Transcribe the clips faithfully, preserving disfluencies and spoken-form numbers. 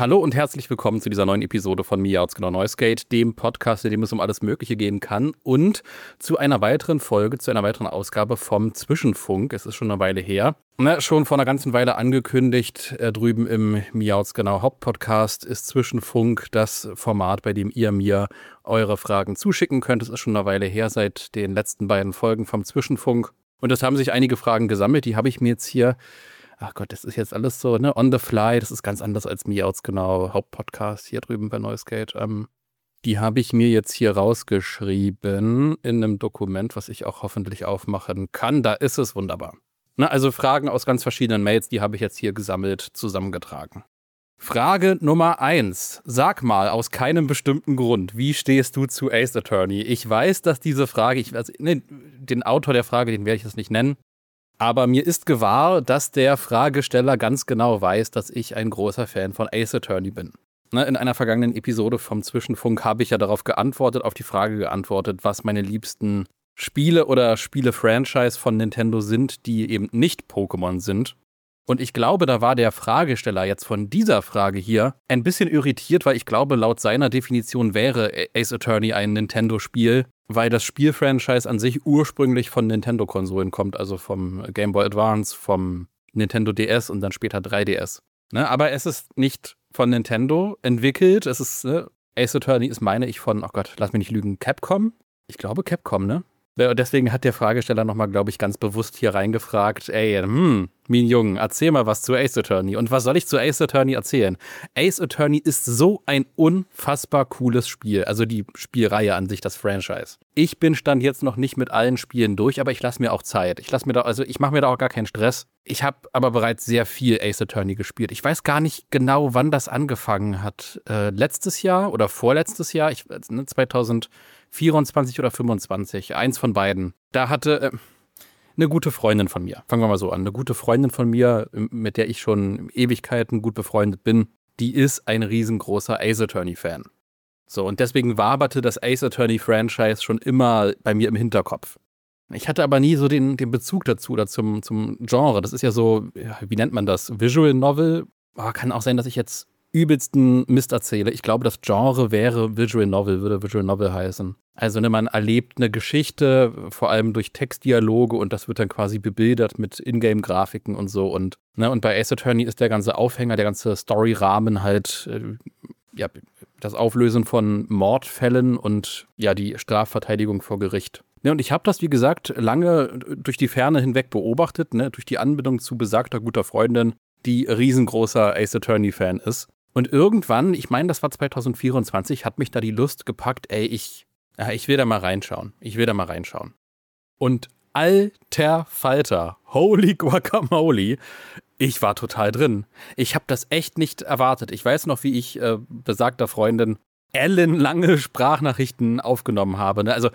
Hallo und herzlich willkommen zu dieser neuen Episode von Miauts genau Neuskate, dem Podcast, in dem es um alles Mögliche gehen kann und zu einer weiteren Folge, zu einer weiteren Ausgabe vom Zwischenfunk. Es ist schon eine Weile her. Ne, schon vor einer ganzen Weile angekündigt, äh, drüben im Miauts genau Hauptpodcast ist Zwischenfunk das Format, bei dem ihr mir eure Fragen zuschicken könnt. Es ist schon eine Weile her, seit den letzten beiden Folgen vom Zwischenfunk. Und es haben sich einige Fragen gesammelt, die habe ich mir jetzt hier... Ach Gott, das ist jetzt alles so, ne, on the fly, das ist ganz anders als Miauts genau Hauptpodcast hier drüben bei Neuskate. Ähm, die habe ich mir jetzt hier rausgeschrieben in einem Dokument, was ich auch hoffentlich aufmachen kann. Da ist es wunderbar. Na, also Fragen aus ganz verschiedenen Mails, die habe ich jetzt hier gesammelt, zusammengetragen. Frage Nummer eins. Sag mal, aus keinem bestimmten Grund, wie stehst du zu Ace Attorney? Ich weiß, dass diese Frage, ich weiß, ne, den Autor der Frage, den werde ich jetzt nicht nennen, aber mir ist gewahr, dass der Fragesteller ganz genau weiß, dass ich ein großer Fan von Ace Attorney bin. Ne, in einer vergangenen Episode vom Zwischenfunk habe ich ja darauf geantwortet, auf die Frage geantwortet, was meine liebsten Spiele oder Spiele-Franchise von Nintendo sind, die eben nicht Pokémon sind. Und ich glaube, da war der Fragesteller jetzt von dieser Frage hier ein bisschen irritiert, weil ich glaube, laut seiner Definition wäre Ace Attorney ein Nintendo-Spiel, weil das Spiel-Franchise an sich ursprünglich von Nintendo-Konsolen kommt, also vom Game Boy Advance, vom Nintendo D S und dann später drei D S. Ne? Aber es ist nicht von Nintendo entwickelt, es ist, ne? Ace Attorney ist, meine ich, von, oh Gott, lass mich nicht lügen, Capcom? Ich glaube Capcom, ne? Deswegen hat der Fragesteller nochmal, glaube ich, ganz bewusst hier reingefragt, ey, hm, Min Jung, erzähl mal was zu Ace Attorney. Und was soll ich zu Ace Attorney erzählen? Ace Attorney ist so ein unfassbar cooles Spiel, also die Spielreihe an sich, das Franchise. Ich bin Stand jetzt noch nicht mit allen Spielen durch, aber ich lasse mir auch Zeit. Ich lasse mir da, also ich mache mir da auch gar keinen Stress. Ich habe aber bereits sehr viel Ace Attorney gespielt. Ich weiß gar nicht genau, wann das angefangen hat. Äh, letztes Jahr oder vorletztes Jahr, ich, ne, zweitausendvierundzwanzig oder fünfundzwanzig, eins von beiden. Da hatte äh, eine gute Freundin von mir, fangen wir mal so an, eine gute Freundin von mir, mit der ich schon Ewigkeiten gut befreundet bin, die ist ein riesengroßer Ace Attorney-Fan. So, und deswegen waberte das Ace Attorney-Franchise schon immer bei mir im Hinterkopf. Ich hatte aber nie so den, den Bezug dazu oder zum, zum Genre. Das ist ja so, ja, wie nennt man das? Visual Novel? Oh, kann auch sein, dass ich jetzt übelsten Mist erzähle. Ich glaube, das Genre wäre Visual Novel, würde Visual Novel heißen. Also, ne, man erlebt eine Geschichte, vor allem durch Textdialoge, und das wird dann quasi bebildert mit Ingame-Grafiken und so. Und, ne, und bei Ace Attorney ist der ganze Aufhänger, der ganze Story-Rahmen halt, äh, ja, das Auflösen von Mordfällen und ja, die Strafverteidigung vor Gericht. Ne, und ich habe das, wie gesagt, lange durch die Ferne hinweg beobachtet, ne, durch die Anbindung zu besagter guter Freundin, die riesengroßer Ace Attorney-Fan ist. Und irgendwann, ich meine, das war zweitausendvierundzwanzig, hat mich da die Lust gepackt, ey, ich, ja, ich will da mal reinschauen. Ich will da mal reinschauen. Und alter Falter, holy guacamole, ich war total drin. Ich habe das echt nicht erwartet. Ich weiß noch, wie ich äh, besagter Freundin ellenlange Sprachnachrichten aufgenommen habe. Ne? Also,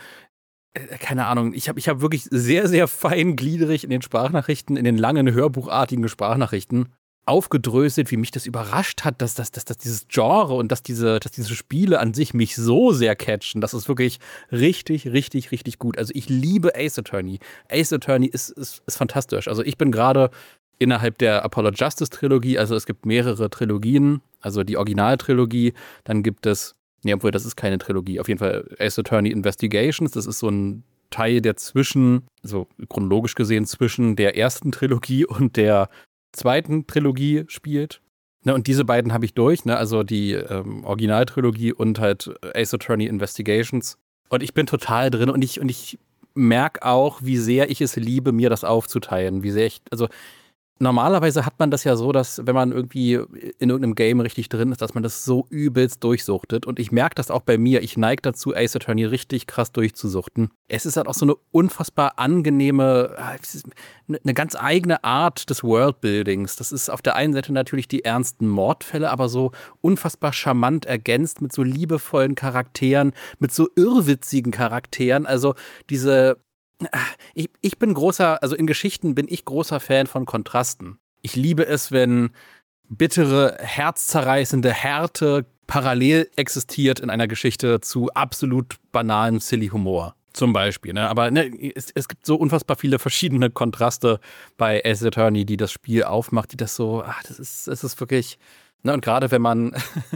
äh, keine Ahnung, ich habe ich hab wirklich sehr, sehr feingliedrig in den Sprachnachrichten, in den langen hörbuchartigen Sprachnachrichten aufgedröselt, wie mich das überrascht hat, dass, dass, dass, dass dieses Genre und dass diese, dass diese Spiele an sich mich so sehr catchen. Das ist wirklich richtig, richtig, richtig gut. Also ich liebe Ace Attorney. Ace Attorney ist, ist, ist fantastisch. Also ich bin gerade innerhalb der Apollo Justice Trilogie, also es gibt mehrere Trilogien, also die Originaltrilogie, dann gibt es, nee, obwohl das ist keine Trilogie, auf jeden Fall Ace Attorney Investigations, das ist so ein Teil, der zwischen, so chronologisch gesehen, zwischen der ersten Trilogie und der zweiten Trilogie spielt. Ne, und diese beiden habe ich durch, ne, also die ähm, Originaltrilogie und halt Ace Attorney Investigations. Und ich bin total drin und ich, und ich merke auch, wie sehr ich es liebe, mir das aufzuteilen. Wie sehr ich, also normalerweise hat man das ja so, dass wenn man irgendwie in irgendeinem Game richtig drin ist, dass man das so übelst durchsuchtet. Und ich merke das auch bei mir. Ich neige dazu, Ace Attorney richtig krass durchzusuchten. Es ist halt auch so eine unfassbar angenehme, eine ganz eigene Art des Worldbuildings. Das ist auf der einen Seite natürlich die ernsten Mordfälle, aber so unfassbar charmant ergänzt mit so liebevollen Charakteren, mit so irrwitzigen Charakteren. Also diese Ich, ich bin großer, also in Geschichten bin ich großer Fan von Kontrasten. Ich liebe es, wenn bittere, herzzerreißende Härte parallel existiert in einer Geschichte zu absolut banalem Silly Humor. Zum Beispiel, ne? Aber ne, es, es gibt so unfassbar viele verschiedene Kontraste bei Ace Attorney, die das Spiel aufmacht, die das so, ach, das ist, es ist wirklich, ne, und gerade wenn man,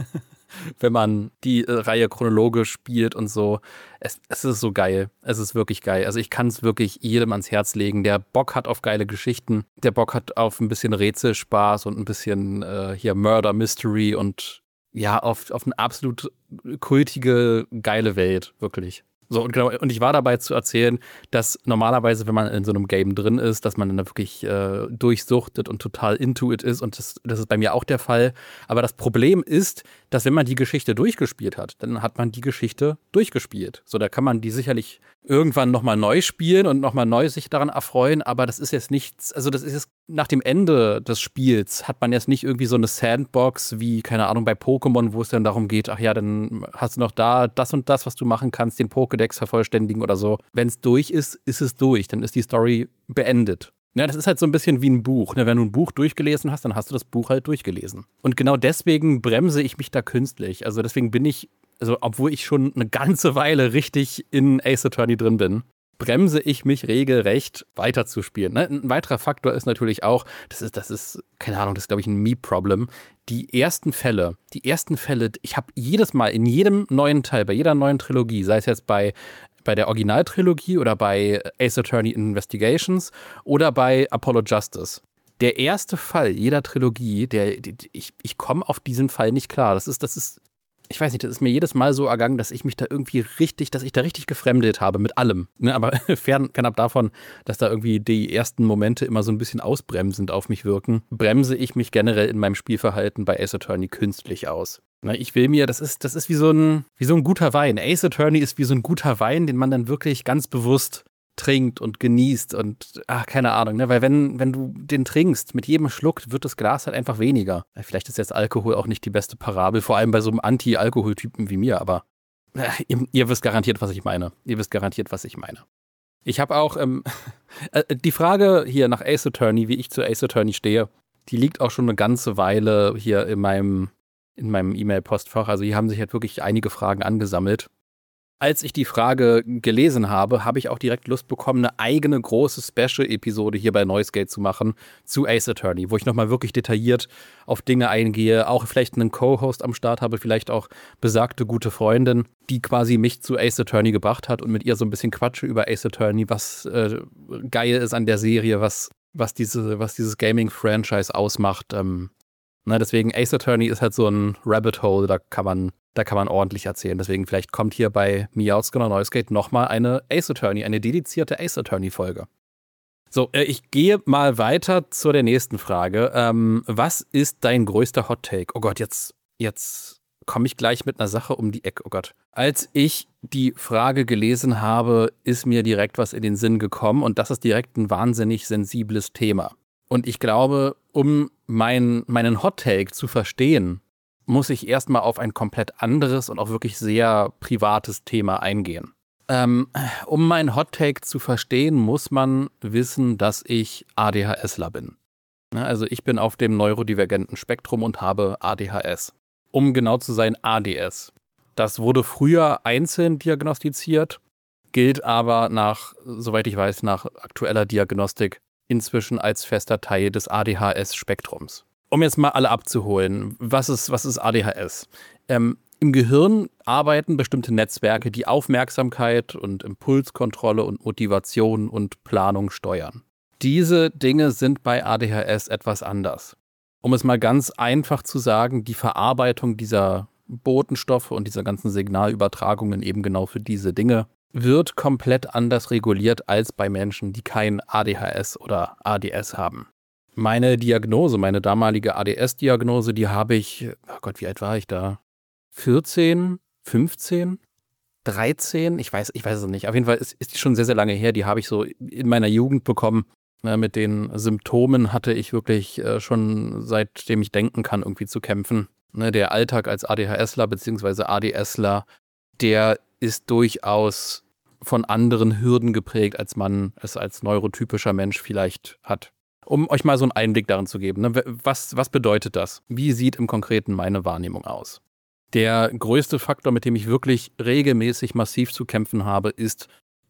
wenn man die äh, Reihe chronologisch spielt und so, es, es ist so geil. Es ist wirklich geil. Also ich kann es wirklich jedem ans Herz legen, der Bock hat auf geile Geschichten, der Bock hat auf ein bisschen Rätselspaß und ein bisschen äh, hier Murder Mystery und ja, auf, auf eine absolut kultige, geile Welt, wirklich. So, und genau, und ich war dabei zu erzählen, dass normalerweise, wenn man in so einem Game drin ist, dass man dann wirklich äh, durchsuchtet und total into it ist. Und das, das ist bei mir auch der Fall. Aber das Problem ist, dass wenn man die Geschichte durchgespielt hat, dann hat man die Geschichte durchgespielt. So, da kann man die sicherlich irgendwann nochmal neu spielen und nochmal neu sich daran erfreuen. Aber das ist jetzt nichts, also das ist jetzt nach dem Ende des Spiels hat man jetzt nicht irgendwie so eine Sandbox wie, keine Ahnung, bei Pokémon, wo es dann darum geht, ach ja, dann hast du noch da das und das, was du machen kannst, den Pokédex vervollständigen oder so. Wenn es durch ist, ist es durch. Dann ist die Story beendet. Ja, das ist halt so ein bisschen wie ein Buch. Wenn du ein Buch durchgelesen hast, dann hast du das Buch halt durchgelesen. Und genau deswegen bremse ich mich da künstlich. Also deswegen bin ich, also obwohl ich schon eine ganze Weile richtig in Ace Attorney drin bin, bremse ich mich regelrecht weiterzuspielen. Ne? Ein weiterer Faktor ist natürlich auch, das ist, das ist, keine Ahnung, das ist, glaube ich, ein Me-Problem. Die ersten Fälle, die ersten Fälle, ich habe jedes Mal in jedem neuen Teil, bei jeder neuen Trilogie, sei es jetzt bei, bei der Originaltrilogie oder bei Ace Attorney Investigations oder bei Apollo Justice. Der erste Fall jeder Trilogie, der, die, ich, ich komme auf diesen Fall nicht klar. Das ist, das ist, ich weiß nicht, das ist mir jedes Mal so ergangen, dass ich mich da irgendwie richtig, dass ich da richtig gefremdet habe mit allem. Ne, aber fernab davon, dass da irgendwie die ersten Momente immer so ein bisschen ausbremsend auf mich wirken, bremse ich mich generell in meinem Spielverhalten bei Ace Attorney künstlich aus. Ne, ich will mir, das ist, das ist wie so ein, wie so ein guter Wein. Ace Attorney ist wie so ein guter Wein, den man dann wirklich ganz bewusst trinkt und genießt und, ach, keine Ahnung, ne? Weil wenn, wenn du den trinkst, mit jedem Schluck wird das Glas halt einfach weniger. Vielleicht ist jetzt Alkohol auch nicht die beste Parabel, vor allem bei so einem Anti-Alkohol-Typen wie mir, aber äh, ihr, ihr wisst garantiert, was ich meine. Ihr wisst garantiert, was ich meine. Ich habe auch, ähm, äh, die Frage hier nach Ace Attorney, wie ich zu Ace Attorney stehe, die liegt auch schon eine ganze Weile hier in meinem, in meinem E-Mail-Postfach. Also hier haben sich halt wirklich einige Fragen angesammelt. Als ich die Frage gelesen habe, habe ich auch direkt Lust bekommen, eine eigene große Special-Episode hier bei Noisegate zu machen zu Ace Attorney, wo ich nochmal wirklich detailliert auf Dinge eingehe, auch vielleicht einen Co-Host am Start habe, vielleicht auch besagte gute Freundin, die quasi mich zu Ace Attorney gebracht hat und mit ihr so ein bisschen quatsche über Ace Attorney, was äh, geil ist an der Serie, was, was, diese, was dieses Gaming-Franchise ausmacht. Ähm, na, deswegen Ace Attorney ist halt so ein Rabbit Hole, da kann man Da kann man ordentlich erzählen. Deswegen vielleicht kommt hier bei Meowscon oder Noisegate nochmal eine Ace Attorney, eine dedizierte Ace Attorney-Folge. So, äh, ich gehe mal weiter zu der nächsten Frage. Ähm, was ist dein größter Hot-Take? Oh Gott, jetzt, jetzt komme ich gleich mit einer Sache um die Ecke. Oh Gott. Als ich die Frage gelesen habe, ist mir direkt was in den Sinn gekommen und das ist direkt ein wahnsinnig sensibles Thema. Und ich glaube, um mein, meinen Hot-Take zu verstehen, muss ich erstmal auf ein komplett anderes und auch wirklich sehr privates Thema eingehen. Ähm, um meinen Hot-Take zu verstehen, muss man wissen, dass ich ADHSler bin. Also ich bin auf dem neurodivergenten Spektrum und habe A D H S. Um genau zu sein, A D S. Das wurde früher einzeln diagnostiziert, gilt aber nach, soweit ich weiß, nach aktueller Diagnostik inzwischen als fester Teil des A D H S-Spektrums. Um jetzt mal alle abzuholen, was ist, was ist A D H S? Ähm, Im Gehirn arbeiten bestimmte Netzwerke, die Aufmerksamkeit und Impulskontrolle und Motivation und Planung steuern. Diese Dinge sind bei A D H S etwas anders. Um es mal ganz einfach zu sagen, die Verarbeitung dieser Botenstoffe und dieser ganzen Signalübertragungen eben genau für diese Dinge wird komplett anders reguliert als bei Menschen, die kein A D H S oder A D S haben. Meine Diagnose, meine damalige A D S-Diagnose, die habe ich, oh Gott, wie alt war ich da? vierzehn, fünfzehn, dreizehn? Ich weiß, ich weiß es nicht. Auf jeden Fall ist, ist die schon sehr, sehr lange her. Die habe ich so in meiner Jugend bekommen. Mit den Symptomen hatte ich wirklich schon, seitdem ich denken kann, irgendwie zu kämpfen. Der Alltag als ADHSler bzw. ADSler, der ist durchaus von anderen Hürden geprägt, als man es als neurotypischer Mensch vielleicht hat. Um euch mal so einen Einblick darin zu geben, ne? was, was bedeutet das? Wie sieht im Konkreten meine Wahrnehmung aus? Der größte Faktor, mit dem ich wirklich regelmäßig massiv zu kämpfen habe, ist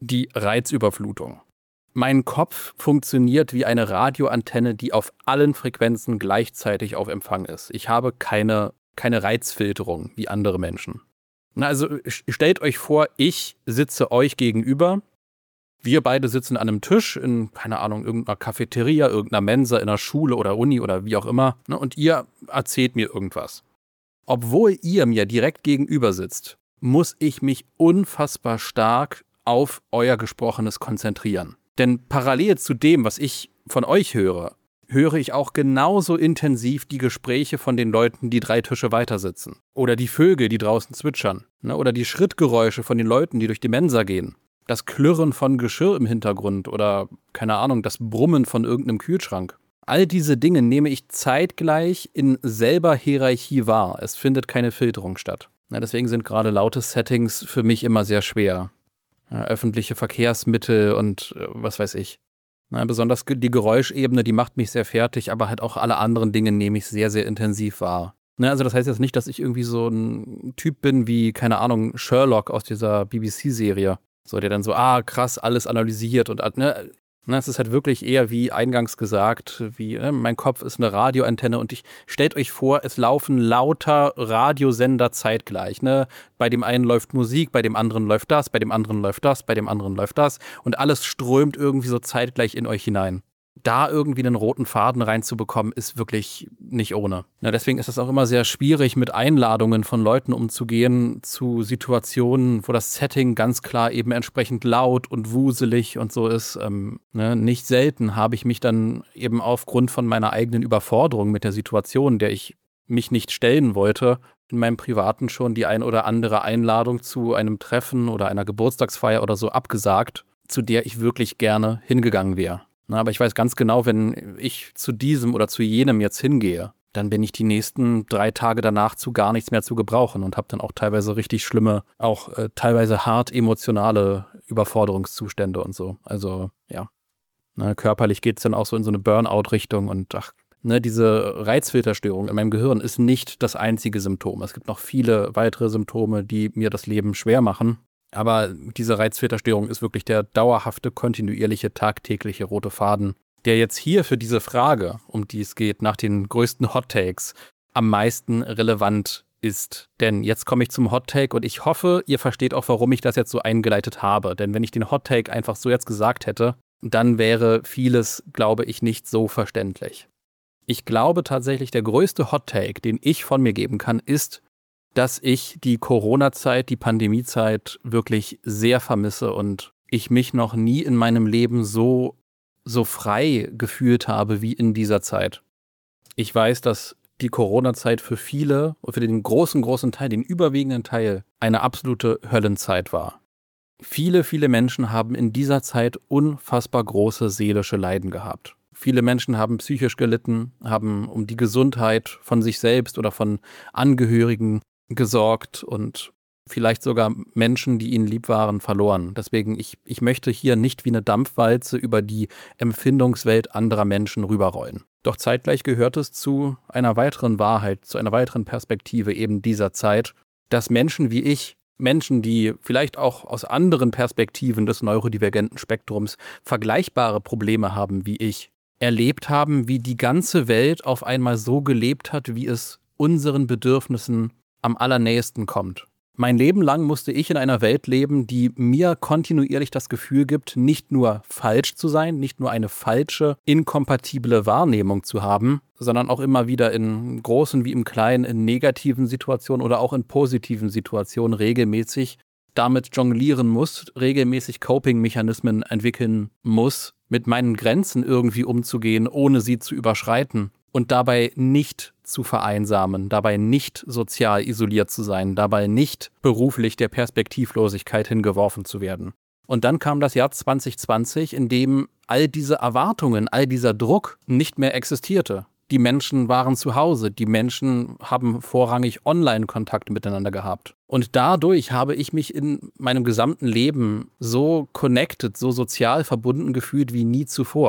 die Reizüberflutung. Mein Kopf funktioniert wie eine Radioantenne, die auf allen Frequenzen gleichzeitig auf Empfang ist. Ich habe keine, keine Reizfilterung wie andere Menschen. Na, also stellt euch vor, ich sitze euch gegenüber. Wir beide sitzen an einem Tisch in, keine Ahnung, irgendeiner Cafeteria, irgendeiner Mensa, in einer Schule oder Uni oder wie auch immer. Ne, und ihr erzählt mir irgendwas. Obwohl ihr mir direkt gegenüber sitzt, muss ich mich unfassbar stark auf euer Gesprochenes konzentrieren. Denn parallel zu dem, was ich von euch höre, höre ich auch genauso intensiv die Gespräche von den Leuten, die drei Tische weiter sitzen. Oder die Vögel, die draußen zwitschern. Ne? Oder die Schrittgeräusche von den Leuten, die durch die Mensa gehen. Das Klirren von Geschirr im Hintergrund oder, keine Ahnung, das Brummen von irgendeinem Kühlschrank. All diese Dinge nehme ich zeitgleich in selber Hierarchie wahr. Es findet keine Filterung statt. Na, deswegen sind gerade laute Settings für mich immer sehr schwer. Ja, öffentliche Verkehrsmittel und äh, was weiß ich. Na, besonders die Geräuschebene, die macht mich sehr fertig, aber halt auch alle anderen Dinge nehme ich sehr, sehr intensiv wahr. Na, also das heißt jetzt nicht, dass ich irgendwie so ein Typ bin wie, keine Ahnung, Sherlock aus dieser B B C-Serie. So, der dann so, ah, krass, alles analysiert und, ne, ne, es ist halt wirklich eher wie eingangs gesagt, wie, ne, mein Kopf ist eine Radioantenne und ich, stellt euch vor, es laufen lauter Radiosender zeitgleich, ne, bei dem einen läuft Musik, bei dem anderen läuft das, bei dem anderen läuft das, bei dem anderen läuft das und alles strömt irgendwie so zeitgleich in euch hinein. Da irgendwie einen roten Faden reinzubekommen, ist wirklich nicht ohne. Ja, deswegen ist es auch immer sehr schwierig, mit Einladungen von Leuten umzugehen zu Situationen, wo das Setting ganz klar eben entsprechend laut und wuselig und so ist. Ähm, ne? Nicht selten habe ich mich dann eben aufgrund von meiner eigenen Überforderung mit der Situation, der ich mich nicht stellen wollte, in meinem Privaten schon die ein oder andere Einladung zu einem Treffen oder einer Geburtstagsfeier oder so abgesagt, zu der ich wirklich gerne hingegangen wäre. Na, aber ich weiß ganz genau, wenn ich zu diesem oder zu jenem jetzt hingehe, dann bin ich die nächsten drei Tage danach zu gar nichts mehr zu gebrauchen und habe dann auch teilweise richtig schlimme, auch äh, teilweise hart emotionale Überforderungszustände und so. Also ja, na, körperlich geht es dann auch so in so eine Burnout-Richtung und ach, ne, diese Reizfilterstörung in meinem Gehirn ist nicht das einzige Symptom. Es gibt noch viele weitere Symptome, die mir das Leben schwer machen. Aber diese Reizfilterstörung ist wirklich der dauerhafte, kontinuierliche, tagtägliche rote Faden, der jetzt hier für diese Frage, um die es geht, nach den größten Hot Takes, am meisten relevant ist. Denn jetzt komme ich zum Hot Take und ich hoffe, ihr versteht auch, warum ich das jetzt so eingeleitet habe. Denn wenn ich den Hot Take einfach so jetzt gesagt hätte, dann wäre vieles, glaube ich, nicht so verständlich. Ich glaube tatsächlich, der größte Hot Take, den ich von mir geben kann, ist, dass ich die Corona-Zeit, die Pandemie-Zeit wirklich sehr vermisse und ich mich noch nie in meinem Leben so, so frei gefühlt habe wie in dieser Zeit. Ich weiß, dass die Corona-Zeit für viele und für den großen, großen Teil, den überwiegenden Teil, eine absolute Höllenzeit war. Viele, viele Menschen haben in dieser Zeit unfassbar große seelische Leiden gehabt. Viele Menschen haben psychisch gelitten, haben um die Gesundheit von sich selbst oder von Angehörigen gesorgt und vielleicht sogar Menschen, die ihnen lieb waren, verloren. Deswegen, ich, ich möchte hier nicht wie eine Dampfwalze über die Empfindungswelt anderer Menschen rüberrollen. Doch zeitgleich gehört es zu einer weiteren Wahrheit, zu einer weiteren Perspektive eben dieser Zeit, dass Menschen wie ich, Menschen, die vielleicht auch aus anderen Perspektiven des neurodivergenten Spektrums vergleichbare Probleme haben wie ich, erlebt haben, wie die ganze Welt auf einmal so gelebt hat, wie es unseren Bedürfnissen am allernächsten kommt. Mein Leben lang musste ich in einer Welt leben, die mir kontinuierlich das Gefühl gibt, nicht nur falsch zu sein, nicht nur eine falsche, inkompatible Wahrnehmung zu haben, sondern auch immer wieder in großen wie im Kleinen, in negativen Situationen oder auch in positiven Situationen regelmäßig damit jonglieren muss, regelmäßig Coping-Mechanismen entwickeln muss, mit meinen Grenzen irgendwie umzugehen, ohne sie zu überschreiten. Und dabei nicht zu vereinsamen, dabei nicht sozial isoliert zu sein, dabei nicht beruflich der Perspektivlosigkeit hingeworfen zu werden. Und dann kam das Jahr zwanzig zwanzig, in dem all diese Erwartungen, all dieser Druck nicht mehr existierte. Die Menschen waren zu Hause, die Menschen haben vorrangig Online-Kontakt miteinander gehabt. Und dadurch habe ich mich in meinem gesamten Leben so connected, so sozial verbunden gefühlt wie nie zuvor.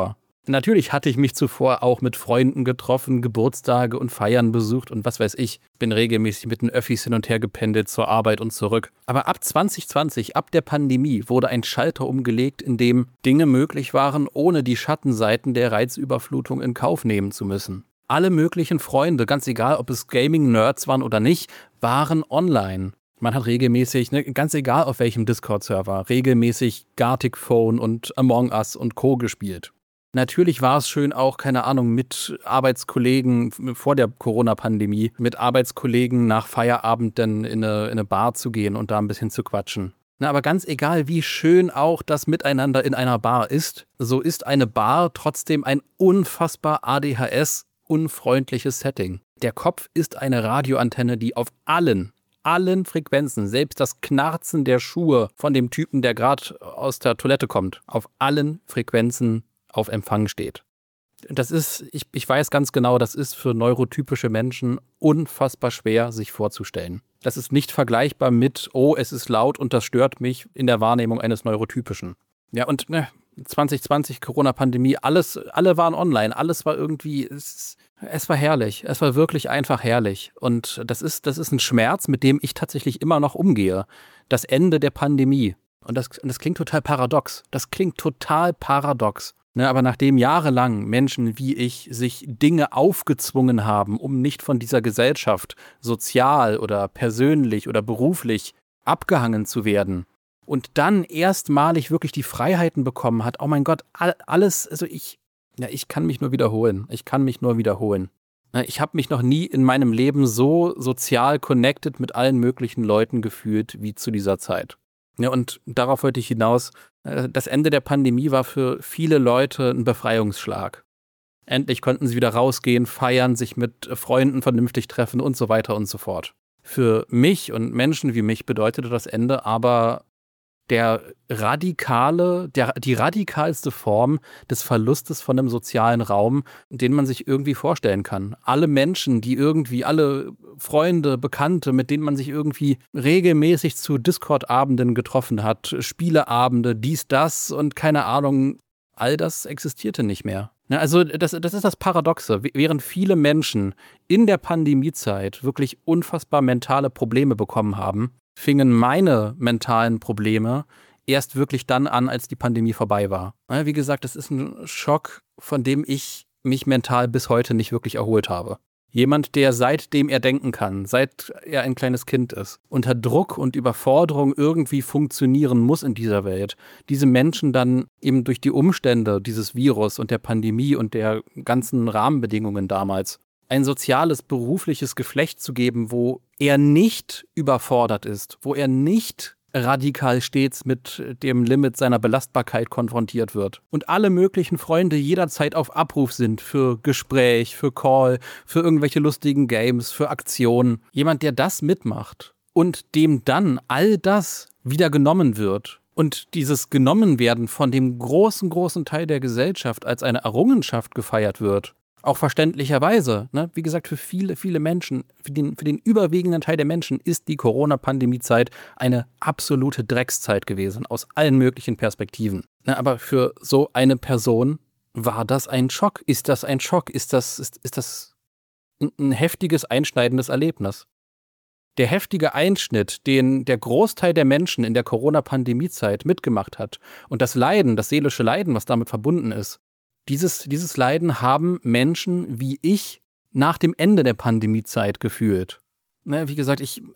Natürlich hatte ich mich zuvor auch mit Freunden getroffen, Geburtstage und Feiern besucht und was weiß ich. Bin regelmäßig mit den Öffis hin und her gependelt zur Arbeit und zurück. Aber ab zwanzig zwanzig, ab der Pandemie, wurde ein Schalter umgelegt, in dem Dinge möglich waren, ohne die Schattenseiten der Reizüberflutung in Kauf nehmen zu müssen. Alle möglichen Freunde, ganz egal, ob es Gaming-Nerds waren oder nicht, waren online. Man hat regelmäßig, ne, ganz egal auf welchem Discord-Server, regelmäßig Gartic Phone und Among Us und Co. gespielt. Natürlich war es schön auch, keine Ahnung, mit Arbeitskollegen vor der Corona-Pandemie, mit Arbeitskollegen nach Feierabend dann in eine, in eine Bar zu gehen und da ein bisschen zu quatschen. Na, aber ganz egal, wie schön auch das Miteinander in einer Bar ist, so ist eine Bar trotzdem ein unfassbar A D H S-unfreundliches Setting. Der Kopf ist eine Radioantenne, die auf allen, allen Frequenzen, selbst das Knarzen der Schuhe von dem Typen, der gerade aus der Toilette kommt, auf allen Frequenzen auf Empfang steht. Das ist, ich, ich weiß ganz genau, das ist für neurotypische Menschen unfassbar schwer, sich vorzustellen. Das ist nicht vergleichbar mit, oh, es ist laut und das stört mich in der Wahrnehmung eines Neurotypischen. Ja, und ne, zwanzig zwanzig, Corona-Pandemie, alles, alle waren online, alles war irgendwie, es, es war herrlich, es war wirklich einfach herrlich. Und das ist, das ist ein Schmerz, mit dem ich tatsächlich immer noch umgehe. Das Ende der Pandemie. Und das, das klingt total paradox. Das klingt total paradox. Ne, aber nachdem jahrelang Menschen wie ich sich Dinge aufgezwungen haben, um nicht von dieser Gesellschaft sozial oder persönlich oder beruflich abgehangen zu werden und dann erstmalig wirklich die Freiheiten bekommen hat, oh mein Gott, alles, also ich, ja, ich kann mich nur wiederholen, ich kann mich nur wiederholen. Ich habe mich noch nie in meinem Leben so sozial connected mit allen möglichen Leuten gefühlt wie zu dieser Zeit. Ja, und darauf wollte ich hinaus. Das Ende der Pandemie war für viele Leute ein Befreiungsschlag. Endlich konnten sie wieder rausgehen, feiern, sich mit Freunden vernünftig treffen und so weiter und so fort. Für mich und Menschen wie mich bedeutete das Ende aber der radikale, der, die radikalste Form des Verlustes von einem sozialen Raum, den man sich irgendwie vorstellen kann. Alle Menschen, die irgendwie, alle Freunde, Bekannte, mit denen man sich irgendwie regelmäßig zu Discord-Abenden getroffen hat, Spieleabende, dies, das und keine Ahnung, all das existierte nicht mehr. Also das, das ist das Paradoxe. Während viele Menschen in der Pandemiezeit wirklich unfassbar mentale Probleme bekommen haben, fingen meine mentalen Probleme erst wirklich dann an, als die Pandemie vorbei war. Wie gesagt, das ist ein Schock, von dem ich mich mental bis heute nicht wirklich erholt habe. Jemand, der seitdem er denken kann, seit er ein kleines Kind ist, unter Druck und Überforderung irgendwie funktionieren muss in dieser Welt, diese Menschen dann eben durch die Umstände dieses Virus und der Pandemie und der ganzen Rahmenbedingungen damals ein soziales, berufliches Geflecht zu geben, wo er nicht überfordert ist, wo er nicht radikal stets mit dem Limit seiner Belastbarkeit konfrontiert wird und alle möglichen Freunde jederzeit auf Abruf sind für Gespräch, für Call, für irgendwelche lustigen Games, für Aktionen. Jemand, der das mitmacht und dem dann all das wieder genommen wird und dieses Genommenwerden von dem großen, großen Teil der Gesellschaft als eine Errungenschaft gefeiert wird. Auch verständlicherweise, ne? Wie gesagt, für viele, viele Menschen, für den, für den überwiegenden Teil der Menschen ist die Corona-Pandemie-Zeit eine absolute Dreckszeit gewesen, aus allen möglichen Perspektiven. Ne? Aber für so eine Person war das ein Schock. Ist das ein Schock? Ist das, ist, ist das ein, ein heftiges, einschneidendes Erlebnis? Der heftige Einschnitt, den der Großteil der Menschen in der Corona-Pandemie-Zeit mitgemacht hat und das Leiden, das seelische Leiden, was damit verbunden ist, Dieses, dieses Leiden haben Menschen wie ich nach dem Ende der Pandemiezeit gefühlt. Ne, wie gesagt, ich,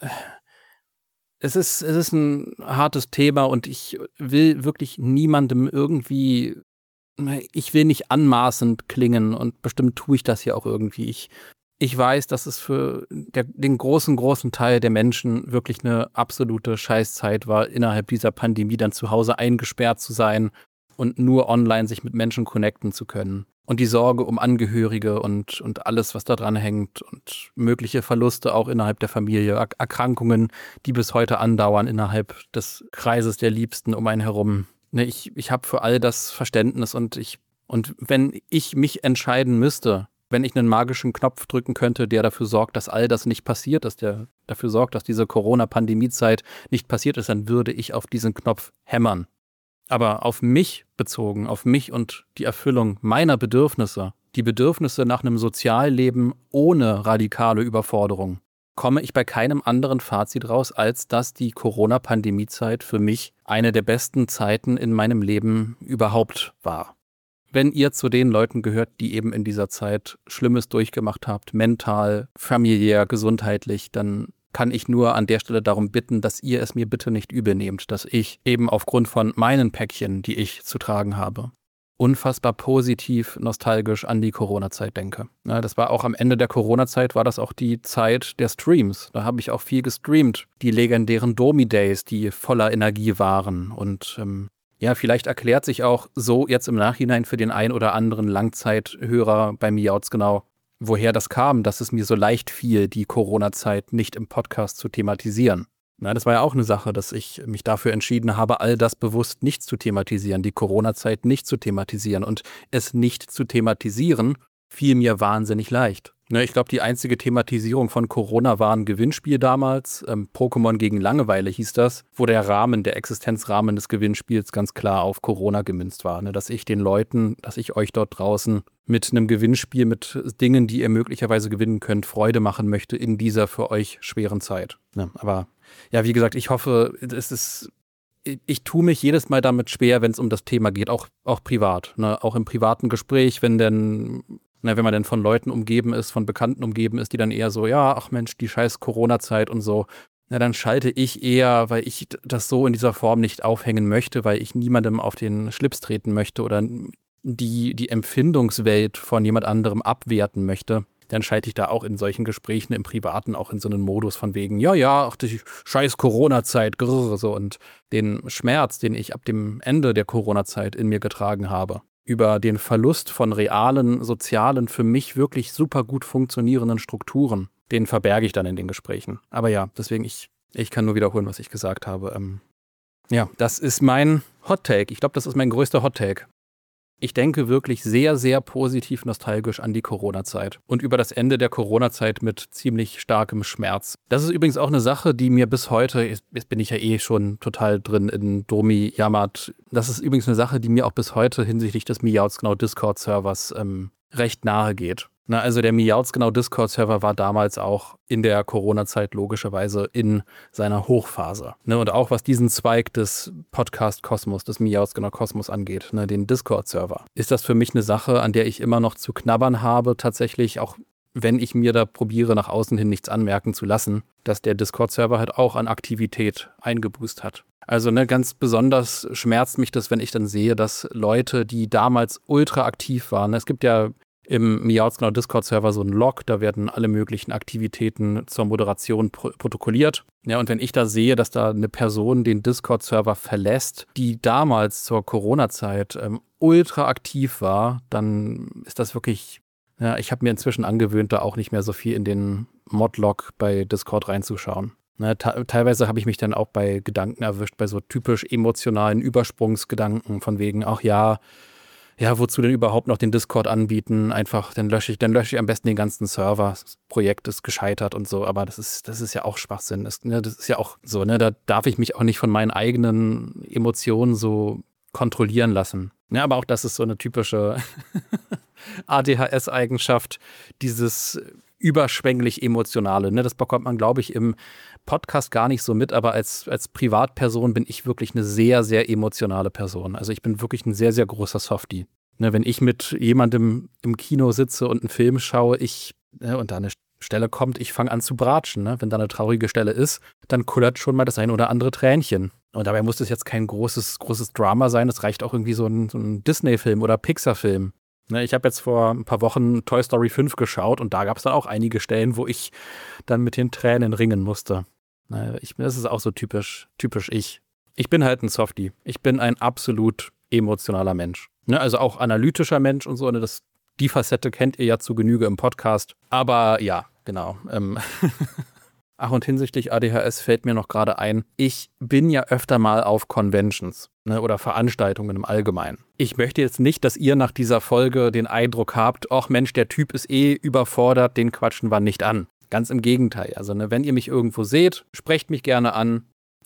es ist, es ist ein hartes Thema und ich will wirklich niemandem irgendwie, ich will nicht anmaßend klingen und bestimmt tue ich das ja auch irgendwie. Ich, ich weiß, dass es für der, den großen, großen Teil der Menschen wirklich eine absolute Scheißzeit war, innerhalb dieser Pandemie dann zu Hause eingesperrt zu sein und nur online sich mit Menschen connecten zu können. Und die Sorge um Angehörige und, und alles, was da dran hängt und mögliche Verluste auch innerhalb der Familie, Er- Erkrankungen, die bis heute andauern innerhalb des Kreises der Liebsten um einen herum. Ne, ich ich habe für all das Verständnis und ich und wenn ich mich entscheiden müsste, wenn ich einen magischen Knopf drücken könnte, der dafür sorgt, dass all das nicht passiert, dass der dafür sorgt, dass diese Corona-Pandemie-Zeit nicht passiert ist, dann würde ich auf diesen Knopf hämmern. Aber auf mich bezogen, auf mich und die Erfüllung meiner Bedürfnisse, die Bedürfnisse nach einem Sozialleben ohne radikale Überforderung, komme ich bei keinem anderen Fazit raus, als dass die Corona-Pandemie-Zeit für mich eine der besten Zeiten in meinem Leben überhaupt war. Wenn ihr zu den Leuten gehört, die eben in dieser Zeit Schlimmes durchgemacht habt, mental, familiär, gesundheitlich, dann kann ich nur an der Stelle darum bitten, dass ihr es mir bitte nicht übel nehmt, dass ich eben aufgrund von meinen Päckchen, die ich zu tragen habe, unfassbar positiv, nostalgisch an die Corona-Zeit denke. Ja, das war auch am Ende der Corona-Zeit, war das auch die Zeit der Streams. Da habe ich auch viel gestreamt. Die legendären Domi-Days, die voller Energie waren. Und ähm, ja, vielleicht erklärt sich auch so jetzt im Nachhinein für den ein oder anderen Langzeithörer bei Miauts genau, woher das kam, dass es mir so leicht fiel, die Corona-Zeit nicht im Podcast zu thematisieren. Na, das war ja auch eine Sache, dass ich mich dafür entschieden habe, all das bewusst nicht zu thematisieren, die Corona-Zeit nicht zu thematisieren. Und es nicht zu thematisieren, fiel mir wahnsinnig leicht. Ne, ich glaube, die einzige Thematisierung von Corona war ein Gewinnspiel damals. Ähm, Pokémon gegen Langeweile hieß das, wo der Rahmen, der Existenzrahmen des Gewinnspiels ganz klar auf Corona gemünzt war. Ne, dass ich den Leuten, dass ich euch dort draußen mit einem Gewinnspiel, mit Dingen, die ihr möglicherweise gewinnen könnt, Freude machen möchte in dieser für euch schweren Zeit. Ne, aber ja, wie gesagt, ich hoffe, es ist, ich tue mich jedes Mal damit schwer, wenn es um das Thema geht, auch, auch privat. Ne, auch im privaten Gespräch, wenn denn Na, wenn man denn von Leuten umgeben ist, von Bekannten umgeben ist, die dann eher so, ja, ach Mensch, die scheiß Corona-Zeit und so, na, dann schalte ich eher, weil ich das so in dieser Form nicht aufhängen möchte, weil ich niemandem auf den Schlips treten möchte oder die, die Empfindungswelt von jemand anderem abwerten möchte, dann schalte ich da auch in solchen Gesprächen im Privaten auch in so einen Modus von wegen, ja, ja, ach, die scheiß Corona-Zeit, grrr, so, und den Schmerz, den ich ab dem Ende der Corona-Zeit in mir getragen habe, über den Verlust von realen, sozialen, für mich wirklich super gut funktionierenden Strukturen, den verberge ich dann in den Gesprächen. Aber ja, deswegen, ich, ich kann nur wiederholen, was ich gesagt habe. Ähm, ja, das ist mein Hot Take. Ich glaube, das ist mein größter Hot Take. Ich denke wirklich sehr, sehr positiv nostalgisch an die Corona-Zeit und über das Ende der Corona-Zeit mit ziemlich starkem Schmerz. Das ist übrigens auch eine Sache, die mir bis heute, jetzt bin ich ja eh schon total drin in Domi jammert, das ist übrigens eine Sache, die mir auch bis heute hinsichtlich des Miauts genau Discord-Servers ähm, recht nahe geht. Na, also der Miauts genau Discord-Server war damals auch in der Corona-Zeit logischerweise in seiner Hochphase. Ne, und auch was diesen Zweig des Podcast-Kosmos, des Miauts genau Kosmos angeht, ne, den Discord-Server, ist das für mich eine Sache, an der ich immer noch zu knabbern habe, tatsächlich, auch wenn ich mir da probiere, nach außen hin nichts anmerken zu lassen, dass der Discord-Server halt auch an Aktivität eingeboost hat. Also ne, ganz besonders schmerzt mich das, wenn ich dann sehe, dass Leute, die damals ultra aktiv waren, es gibt ja im Miauts genau Discord-Server so ein Log, da werden alle möglichen Aktivitäten zur Moderation pro- protokolliert. Ja, und wenn ich da sehe, dass da eine Person den Discord-Server verlässt, die damals zur Corona-Zeit ähm, ultra aktiv war, dann ist das wirklich, ja, ich habe mir inzwischen angewöhnt, da auch nicht mehr so viel in den Mod-Log bei Discord reinzuschauen. Ne, te- teilweise habe ich mich dann auch bei Gedanken erwischt, bei so typisch emotionalen Übersprungsgedanken von wegen, ach ja, ja, wozu denn überhaupt noch den Discord anbieten? Einfach, dann lösche ich, dann lösche ich am besten den ganzen Server. Das Projekt ist gescheitert und so, aber das ist, das ist ja auch Schwachsinn. Das, ne, das ist ja auch so, ne, da darf ich mich auch nicht von meinen eigenen Emotionen so kontrollieren lassen. Ja, aber auch das ist so eine typische A D H S-Eigenschaft, dieses überschwänglich Emotionale. Ne? Das bekommt man, glaube ich, im Podcast gar nicht so mit, aber als, als Privatperson bin ich wirklich eine sehr, sehr emotionale Person. Also ich bin wirklich ein sehr, sehr großer Softie. Ne, wenn ich mit jemandem im Kino sitze und einen Film schaue, ich, ne, und da eine Stelle kommt, ich fange an zu bratschen. Ne? Wenn da eine traurige Stelle ist, dann kullert schon mal das ein oder andere Tränchen. Und dabei muss das jetzt kein großes, großes Drama sein. Es reicht auch irgendwie so ein, so ein Disney-Film oder Pixar-Film. Ne, ich habe jetzt vor ein paar Wochen Toy Story fünf geschaut und da gab es dann auch einige Stellen, wo ich dann mit den Tränen ringen musste. Ne, ich, das ist auch so typisch, typisch ich. Ich bin halt ein Softie. Ich bin ein absolut emotionaler Mensch. Ne, also auch analytischer Mensch und so. Ne, das, die Facette kennt ihr ja zu Genüge im Podcast. Aber ja, genau. Ähm Ach, und hinsichtlich A D H S fällt mir noch gerade ein, ich bin ja öfter mal auf Conventions, ne, oder Veranstaltungen im Allgemeinen. Ich möchte jetzt nicht, dass ihr nach dieser Folge den Eindruck habt, ach Mensch, der Typ ist eh überfordert, den quatschen wir nicht an. Ganz im Gegenteil. Also ne, wenn ihr mich irgendwo seht, sprecht mich gerne an.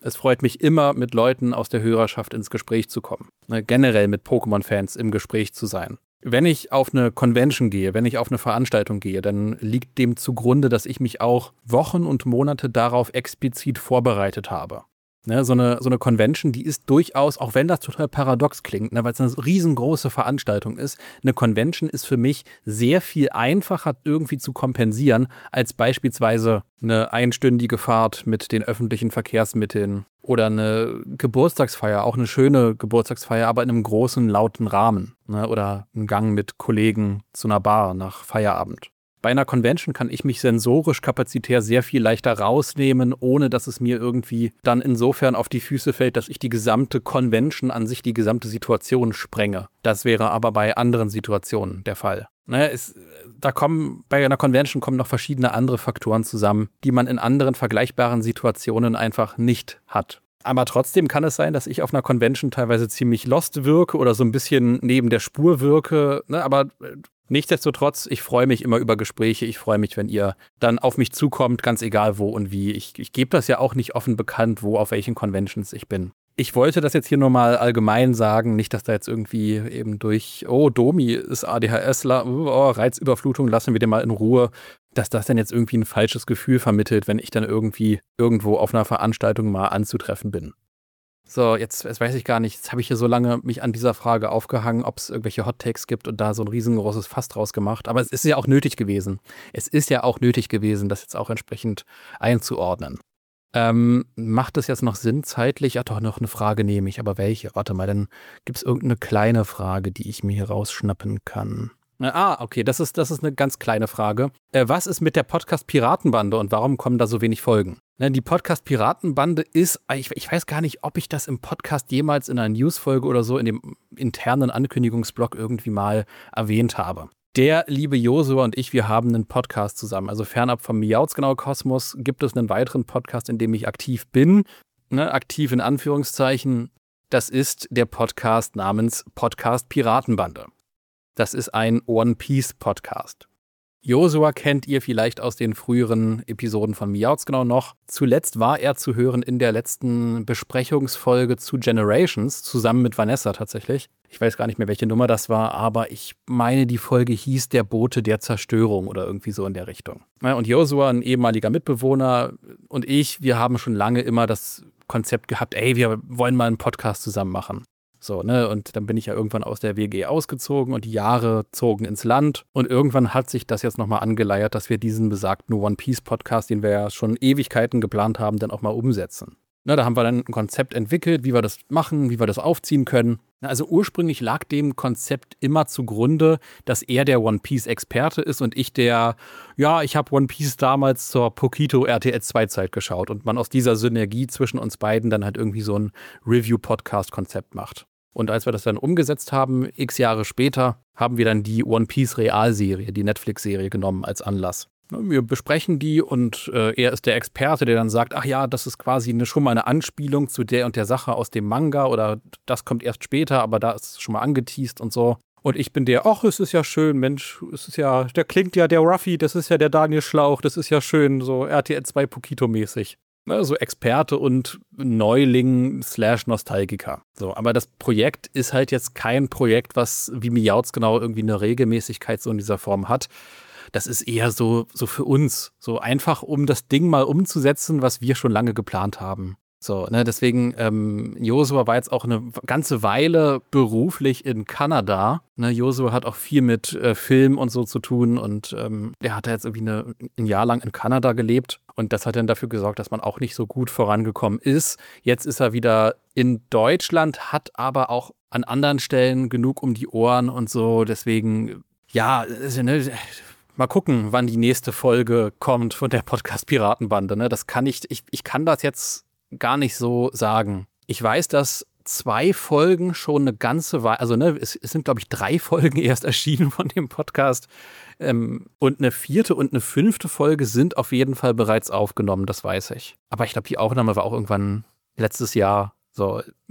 Es freut mich immer, mit Leuten aus der Hörerschaft ins Gespräch zu kommen. Ne, generell mit Pokémon-Fans im Gespräch zu sein. Wenn ich auf eine Convention gehe, wenn ich auf eine Veranstaltung gehe, dann liegt dem zugrunde, dass ich mich auch Wochen und Monate darauf explizit vorbereitet habe. Ne, so eine, so eine Convention, die ist durchaus, auch wenn das total paradox klingt, ne, weil es eine riesengroße Veranstaltung ist, eine Convention ist für mich sehr viel einfacher irgendwie zu kompensieren, als beispielsweise eine einstündige Fahrt mit den öffentlichen Verkehrsmitteln oder eine Geburtstagsfeier, auch eine schöne Geburtstagsfeier, aber in einem großen, lauten Rahmen, ne, oder ein Gang mit Kollegen zu einer Bar nach Feierabend. Bei einer Convention kann ich mich sensorisch kapazitär sehr viel leichter rausnehmen, ohne dass es mir irgendwie dann insofern auf die Füße fällt, dass ich die gesamte Convention an sich, die gesamte Situation sprenge. Das wäre aber bei anderen Situationen der Fall. Ne, es, da kommen, bei einer Convention kommen noch verschiedene andere Faktoren zusammen, die man in anderen vergleichbaren Situationen einfach nicht hat. Aber trotzdem kann es sein, dass ich auf einer Convention teilweise ziemlich lost wirke oder so ein bisschen neben der Spur wirke, ne, aber nichtsdestotrotz, ich freue mich immer über Gespräche. Ich freue mich, wenn ihr dann auf mich zukommt, ganz egal wo und wie. Ich, ich gebe das ja auch nicht offen bekannt, wo, auf welchen Conventions ich bin. Ich wollte das jetzt hier nur mal allgemein sagen, nicht, dass da jetzt irgendwie eben durch, oh, Domi ist ADHSler, oh, Reizüberflutung, lassen wir den mal in Ruhe, dass das dann jetzt irgendwie ein falsches Gefühl vermittelt, wenn ich dann irgendwie irgendwo auf einer Veranstaltung mal anzutreffen bin. So, jetzt, jetzt weiß ich gar nicht, jetzt habe ich hier so lange mich an dieser Frage aufgehangen, ob es irgendwelche Hot-Takes gibt und da so ein riesengroßes Fass draus gemacht. Aber es ist ja auch nötig gewesen. Es ist ja auch nötig gewesen, das jetzt auch entsprechend einzuordnen. Ähm, macht es jetzt noch Sinn zeitlich? Ja, doch, noch eine Frage nehme ich, aber welche? Warte mal, dann gibt es irgendeine kleine Frage, die ich mir hier rausschnappen kann. Ah, okay, das ist, das ist eine ganz kleine Frage. Äh, was ist mit der Podcast-Piratenbande und warum kommen da so wenig Folgen? Ne, die Podcast-Piratenbande ist, ich, ich weiß gar nicht, ob ich das im Podcast jemals in einer Newsfolge oder so in dem internen Ankündigungsblock irgendwie mal erwähnt habe. Der liebe Josua und ich, wir haben einen Podcast zusammen. Also fernab vom Miautsgenau-Kosmos gibt es einen weiteren Podcast, in dem ich aktiv bin. Ne, aktiv in Anführungszeichen. Das ist der Podcast namens Podcast Piratenbande. Das ist ein One-Piece-Podcast. Josua kennt ihr vielleicht aus den früheren Episoden von Miautsgenau noch. Zuletzt war er zu hören in der letzten Besprechungsfolge zu Generations, zusammen mit Vanessa tatsächlich. Ich weiß gar nicht mehr, welche Nummer das war, aber ich meine, die Folge hieß Der Bote der Zerstörung oder irgendwie so in der Richtung. Und Josua, ein ehemaliger Mitbewohner, und ich, wir haben schon lange immer das Konzept gehabt, ey, wir wollen mal einen Podcast zusammen machen. So, ne, und dann bin ich ja irgendwann aus der W G ausgezogen und die Jahre zogen ins Land. Und irgendwann hat sich das jetzt nochmal angeleiert, dass wir diesen besagten One-Piece-Podcast, den wir ja schon Ewigkeiten geplant haben, dann auch mal umsetzen. Na, da haben wir dann ein Konzept entwickelt, wie wir das machen, wie wir das aufziehen können. Also ursprünglich lag dem Konzept immer zugrunde, dass er der One-Piece-Experte ist und ich der, ja, ich habe One Piece damals zur Pokito R T L zwei Zeit geschaut und man aus dieser Synergie zwischen uns beiden dann halt irgendwie so ein Review-Podcast-Konzept macht. Und als wir das dann umgesetzt haben, x Jahre später, haben wir dann die One Piece Realserie, die Netflix-Serie genommen als Anlass. Wir besprechen die und äh, er ist der Experte, der dann sagt, ach ja, das ist quasi eine, schon mal eine Anspielung zu der und der Sache aus dem Manga oder das kommt erst später, aber da ist es schon mal angeteast und so. Und ich bin der, ach, es ist ja schön, Mensch, es ist ja, der klingt ja der Ruffy, das ist ja der Daniel Schlauch, das ist ja schön, so R T L zwei Pokito-mäßig. Ne, so Experte und Neuling slash Nostalgiker. So, aber das Projekt ist halt jetzt kein Projekt, was wie Miautsgenau irgendwie eine Regelmäßigkeit so in dieser Form hat. Das ist eher so, so für uns, so einfach, um das Ding mal umzusetzen, was wir schon lange geplant haben. So, ne, deswegen, ähm, Josua war jetzt auch eine ganze Weile beruflich in Kanada. Ne, Josua hat auch viel mit äh, Film und so zu tun und ähm, der hat jetzt irgendwie eine, ein Jahr lang in Kanada gelebt und das hat dann dafür gesorgt, dass man auch nicht so gut vorangekommen ist. Jetzt ist er wieder in Deutschland, hat aber auch an anderen Stellen genug um die Ohren und so, deswegen, ja, ne, mal gucken, wann die nächste Folge kommt von der Podcast-Piratenbande. Ne? Das kann ich, ich, ich kann das jetzt gar nicht so sagen. Ich weiß, dass zwei Folgen schon eine ganze Weile, also ne, es, es sind, glaube ich, drei Folgen erst erschienen von dem Podcast. Ähm, und eine vierte und eine fünfte Folge sind auf jeden Fall bereits aufgenommen, das weiß ich. Aber ich glaube, die Aufnahme war auch irgendwann letztes Jahr so.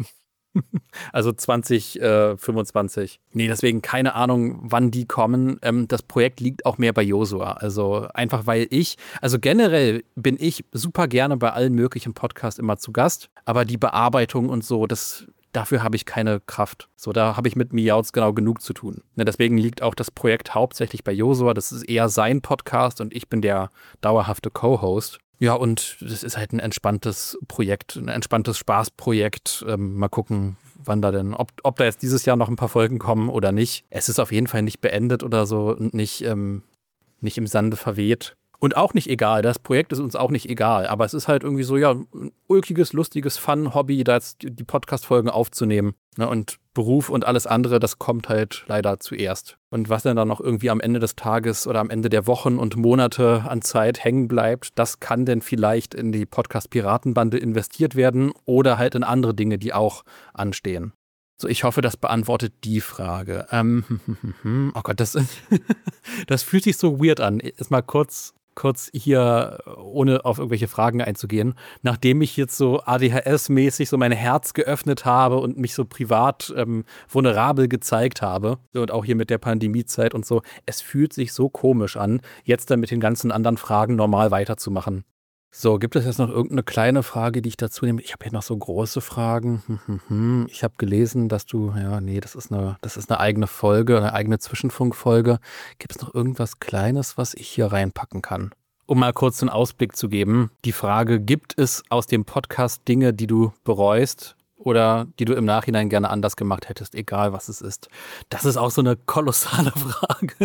Also zwanzig fünfundzwanzig. Nee, deswegen keine Ahnung, wann die kommen. Ähm, das Projekt liegt auch mehr bei Josua. Also einfach, weil ich, also generell bin ich super gerne bei allen möglichen Podcasts immer zu Gast. Aber die Bearbeitung und so, das, dafür habe ich keine Kraft. So, da habe ich mit Miauts genau genug zu tun. Ne, deswegen liegt auch das Projekt hauptsächlich bei Josua. Das ist eher sein Podcast und ich bin der dauerhafte Co-Host. Ja, und das ist halt ein entspanntes Projekt, ein entspanntes Spaßprojekt. Ähm, mal gucken, wann da denn, ob, ob da jetzt dieses Jahr noch ein paar Folgen kommen oder nicht. Es ist auf jeden Fall nicht beendet oder so und nicht, ähm, nicht im Sande verweht. Und auch nicht egal. Das Projekt ist uns auch nicht egal. Aber es ist halt irgendwie so, ja, ein ulkiges, lustiges Fun-Hobby, da jetzt die Podcast-Folgen aufzunehmen. Ne? Und Beruf und alles andere, das kommt halt leider zuerst. Und was dann, dann noch irgendwie am Ende des Tages oder am Ende der Wochen und Monate an Zeit hängen bleibt, das kann dann vielleicht in die Podcast-Piratenbande investiert werden oder halt in andere Dinge, die auch anstehen. So, ich hoffe, das beantwortet die Frage. Ähm, oh Gott, das, das fühlt sich so weird an. Ist mal kurz... kurz hier, ohne auf irgendwelche Fragen einzugehen, nachdem ich jetzt so A D H S-mäßig so mein Herz geöffnet habe und mich so privat ähm, vulnerabel gezeigt habe, und auch hier mit der Pandemiezeit und so, es fühlt sich so komisch an, jetzt dann mit den ganzen anderen Fragen normal weiterzumachen. So, gibt es jetzt noch irgendeine kleine Frage, die ich dazu nehme? Ich habe hier noch so große Fragen. Hm, hm, hm. Ich habe gelesen, dass du, ja, nee, das ist eine, das ist eine eigene Folge, eine eigene Zwischenfunkfolge. Gibt es noch irgendwas Kleines, was ich hier reinpacken kann? Um mal kurz einen Ausblick zu geben. Die Frage, gibt es aus dem Podcast Dinge, die du bereust oder die du im Nachhinein gerne anders gemacht hättest, egal was es ist? Das ist auch so eine kolossale Frage.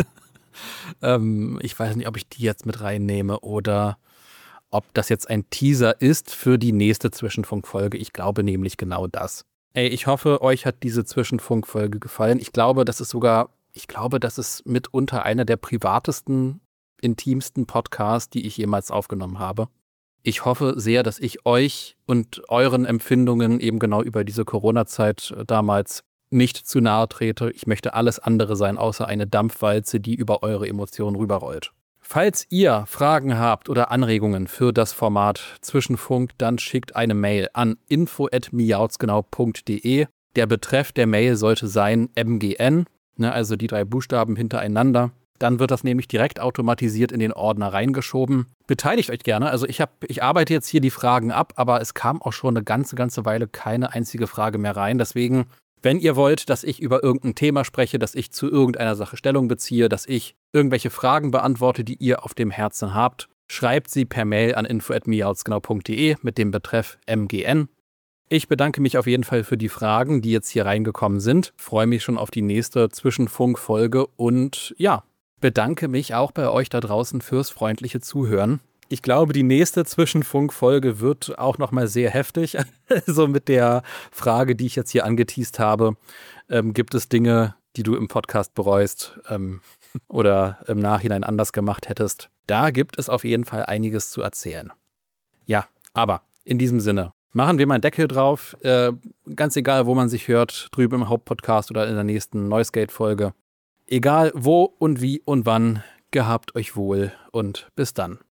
ähm, ich weiß nicht, ob ich die jetzt mit reinnehme oder ob das jetzt ein Teaser ist für die nächste Zwischenfunkfolge. Ich glaube nämlich genau das. Ey, ich hoffe, euch hat diese Zwischenfunkfolge gefallen. Ich glaube, das ist sogar, ich glaube, das ist mitunter einer der privatesten, intimsten Podcasts, die ich jemals aufgenommen habe. Ich hoffe sehr, dass ich euch und euren Empfindungen eben genau über diese Corona-Zeit damals nicht zu nahe trete. Ich möchte alles andere sein, außer eine Dampfwalze, die über eure Emotionen rüberrollt. Falls ihr Fragen habt oder Anregungen für das Format Zwischenfunk, dann schickt eine Mail an info at miautsgenau punkt de. Der Betreff der Mail sollte sein M G N, ne, also die drei Buchstaben hintereinander. Dann wird das nämlich direkt automatisiert in den Ordner reingeschoben. Beteiligt euch gerne. Also ich, hab, ich arbeite jetzt hier die Fragen ab, aber es kam auch schon eine ganze, ganze Weile keine einzige Frage mehr rein. Deswegen, wenn ihr wollt, dass ich über irgendein Thema spreche, dass ich zu irgendeiner Sache Stellung beziehe, dass ich irgendwelche Fragen beantworte, die ihr auf dem Herzen habt, schreibt sie per Mail an info at miautsgenau punkt de mit dem Betreff M G N. Ich bedanke mich auf jeden Fall für die Fragen, die jetzt hier reingekommen sind. Freue mich schon auf die nächste Zwischenfunk-Folge und ja, bedanke mich auch bei euch da draußen fürs freundliche Zuhören. Ich glaube, die nächste Zwischenfunk-Folge wird auch nochmal sehr heftig. Also mit der Frage, die ich jetzt hier angeteast habe, ähm, gibt es Dinge, die du im Podcast bereust ähm, oder im Nachhinein anders gemacht hättest? Da gibt es auf jeden Fall einiges zu erzählen. Ja, aber in diesem Sinne, machen wir mal einen Deckel drauf. Äh, ganz egal, wo man sich hört, drüben im Hauptpodcast oder in der nächsten Noisegate-Folge. Egal wo und wie und wann, gehabt euch wohl und bis dann.